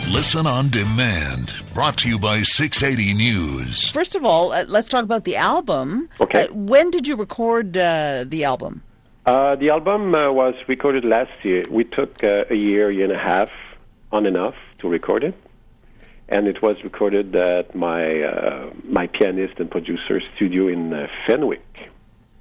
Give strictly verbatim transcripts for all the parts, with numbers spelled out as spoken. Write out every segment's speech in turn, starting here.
Listen on demand. Brought to you by six eighty News. First of all, uh, let's talk about the album. Okay. Uh, when did you record uh, the album? Uh, the album uh, was recorded last year. We took uh, a year, year and a half on and off to record it. And it was recorded at my uh, my pianist and producer studio in uh, Fenwick.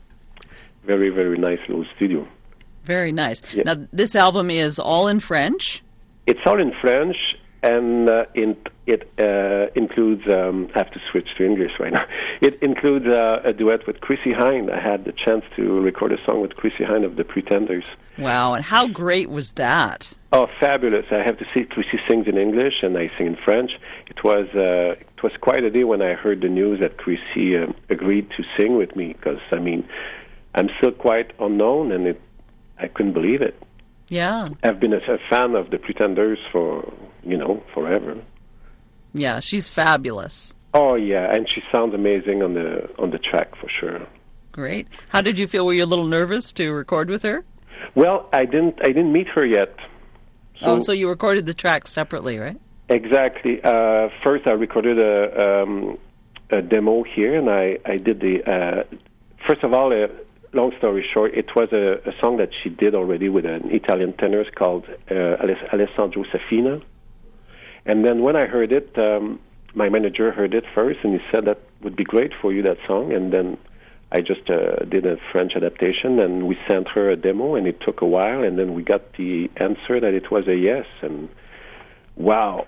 Very, very nice little studio. Very nice. Yeah. Now, this album is all in French? It's all in French, and uh, in, it uh, includes, um, I have to switch to English right now, it includes uh, a duet with Chrissie Hynde. I had the chance to record a song with Chrissie Hynde of The Pretenders. Wow, and how great was that? Oh, fabulous. I have to say, Chrissie sings in English, and I sing in French. It was uh, it was quite a day when I heard the news that Chrissie uh, agreed to sing with me, because, I mean, I'm still quite unknown, and it, I couldn't believe it. Yeah. I've been a, a fan of The Pretenders for, you know, forever. Yeah, she's fabulous. Oh, yeah, and she sounds amazing on the on the track, for sure. Great. How did you feel? Were you a little nervous to record with her? Well, I didn't I didn't meet her yet. So, oh, so you recorded the tracks separately, right? Exactly. Uh, first, I recorded a, um, a demo here, and I, I did the... Uh, first of all, uh, long story short, it was a, a song that she did already with an Italian tenor called uh, Alessandro Safina. And then when I heard it, um, my manager heard it first, and he said that would be great for you, that song. And then I just uh, did a French adaptation, and we sent her a demo, and it took a while, and then we got the answer that it was a yes, and wow.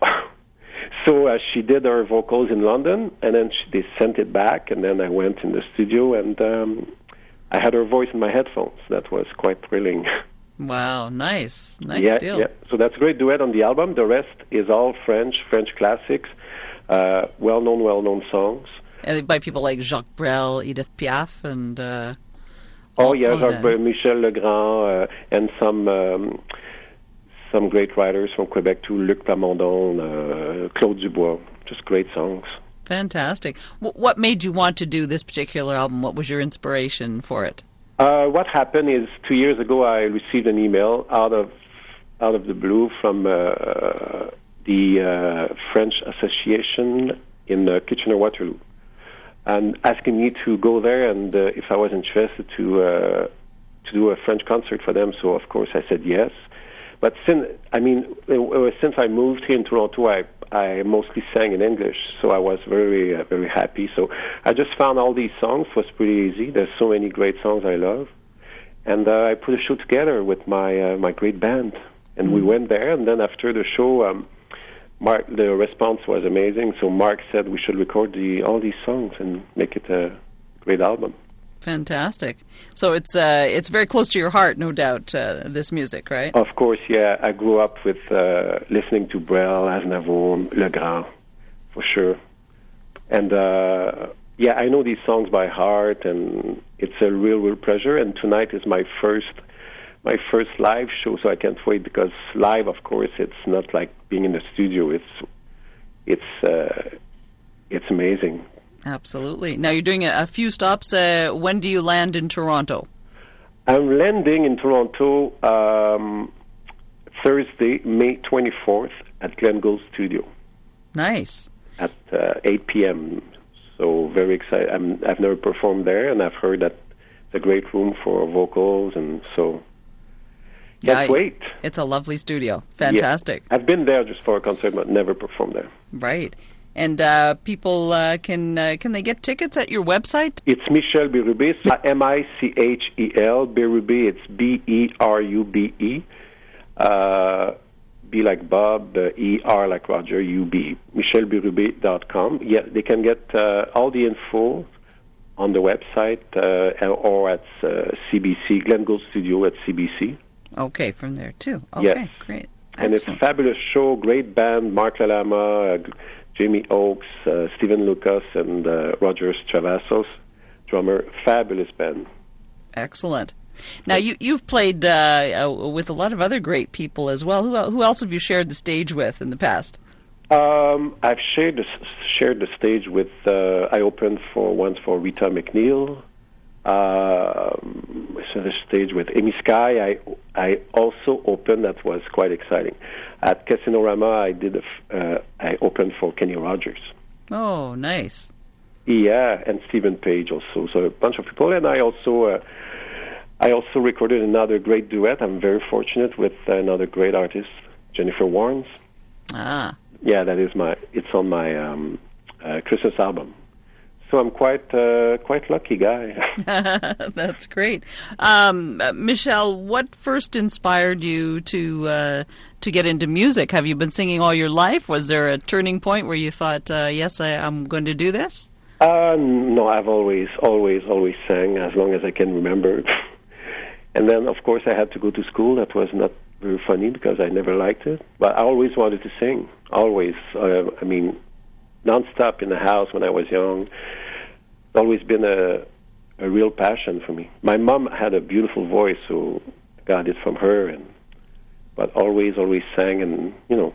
So uh, she did her vocals in London, and then she, they sent it back, and then I went in the studio, and um, I had her voice in my headphones. That was quite thrilling. Wow, nice. Nice yeah, deal. Yeah, so that's a great duet on the album. The rest is all French, French classics, uh, well-known, well-known songs. And by people like Jacques Brel, Edith Piaf, and... Uh, oh, yeah, Jacques Brel, Michel Legrand, uh, and some um, some great writers from Quebec too, Luc Plamondon, uh, Claude Dubois. Just great songs. Fantastic. W- what made you want to do this particular album? What was your inspiration for it? Uh, what happened is two years ago I received an email out of out of the blue from uh, the uh, French Association in uh, Kitchener-Waterloo, and asking me to go there and uh, if I was interested to uh, to do a French concert for them. So of course I said yes. But since I mean uh, since I moved here in Toronto, I I mostly sang in English, so I was very uh, very happy. So I just found all these songs. It was pretty easy. There's so many great songs I love, and uh, I put a show together with my uh, my great band, and mm-hmm. we went there. And then after the show, um, Mark, the response was amazing. So Mark said we should record the all these songs and make it a great album. Fantastic. So it's uh, it's very close to your heart, no doubt, uh, this music, right? Of course, yeah. I grew up with uh, listening to Brel, Aznavour, Legrand, for sure. And, uh, yeah, I know these songs by heart, and it's a real, real pleasure. And tonight is my first my first live show, so I can't wait, because live, of course, it's not like being in the studio. It's, it's, uh, it's amazing. Absolutely. Now, you're doing a, a few stops. Uh, when do you land in Toronto? I'm landing in Toronto um, Thursday, May twenty-fourth, at Glen Gould Studio. Nice. At uh, eight p.m. So very excited. I'm, I've never performed there, and I've heard that it's a great room for vocals, and so can't yeah, wait. It's a lovely studio. Fantastic. Yeah. I've been there just for a concert, but never performed there. Right. And uh, people uh, can uh, can they get tickets at your website? It's Michel Berube, so M I C H E L, Berube, it's B E R U B E. Uh, B like Bob, uh, E R like Roger, U B. michel berube dot com. Yeah, they can get uh, all the info on the website uh, or at uh, C B C, Glen Gould Studio at C B C. Okay, from there too. Okay, yes. Great. Excellent. And it's a fabulous show, great band, Mark Lalama, uh, Jamie Oakes, uh, Stephen Lucas, and uh, Roger Travassos, drummer. Fabulous band. Excellent. Now, you, you've played uh, uh, with a lot of other great people as well. Who, who else have you shared the stage with in the past? Um, I've shared the, shared the stage with, uh, I opened for once for Rita McNeil, Uh, center stage with Amy Sky. I I also opened. That was quite exciting. At Casino-Rama, I did. A f- uh, I opened for Kenny Rogers. Oh, nice. Yeah, and Stephen Page also. So a bunch of people, and I also. Uh, I also recorded another great duet. I'm very fortunate with another great artist, Jennifer Warnes. Ah. Yeah, that is my. It's on my um, uh, Christmas album. So I'm quite uh, quite lucky guy. That's great. Um, uh, Michel, what first inspired you to uh, to get into music? Have you been singing all your life? Was there a turning point where you thought, uh, yes, I, I'm going to do this? Uh, no, I've always, always, always sang as long as I can remember. And then, of course, I had to go to school. That was not very funny because I never liked it. But I always wanted to sing. Always. Uh, I mean, nonstop in the house when I was young. It's always been a, a real passion for me. My mom had a beautiful voice, so I got it from her. And but always, always sang. And, you know,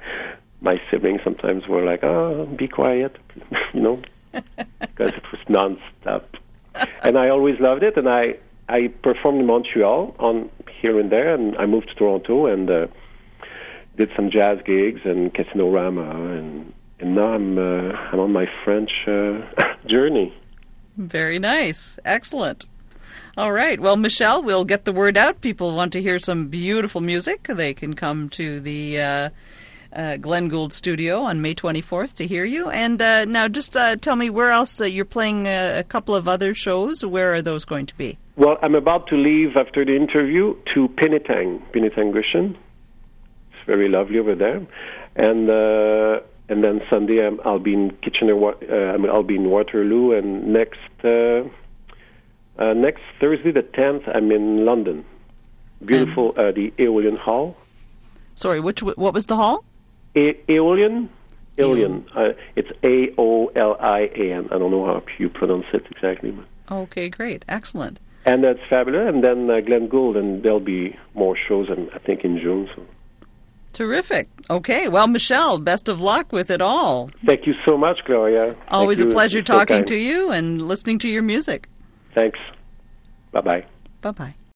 my siblings sometimes were like, oh, be quiet, you know, because it was nonstop. And I always loved it, and I... I performed in Montreal on here and there, and I moved to Toronto and uh, did some jazz gigs and Casino-Rama, and and now I'm uh, I'm on my French uh, journey. Very nice, excellent. All right, well, Michel, we'll get the word out. People want to hear some beautiful music. They can come to the uh, uh, Glenn Gould studio on May twenty-fourth to hear you. And uh, now, just uh, tell me where else uh, you're playing uh, a couple of other shows. Where are those going to be? Well, I'm about to leave after the interview to Penetang, Penetang-Gushan. It's very lovely over there, and uh, and then Sunday I'm, I'll be in Kitchener. Uh, I'll be in Waterloo, and next uh, uh, next Thursday the tenth I'm in London. Beautiful, uh, the Aeolian Hall. Sorry, which what was the hall? A- Aeolian, Aeolian. Uh, it's A O L I A N. I don't know how you pronounce it exactly. But. Okay, great, excellent. And that's fabulous. And then uh, Glenn Gould, and there'll be more shows, and I think in June. So. Terrific. Okay, well, Michel, best of luck with it all. Thank you so much, Gloria. Always Thank a you. pleasure You're so talking kind. to you and listening to your music. Thanks. Bye-bye. Bye-bye.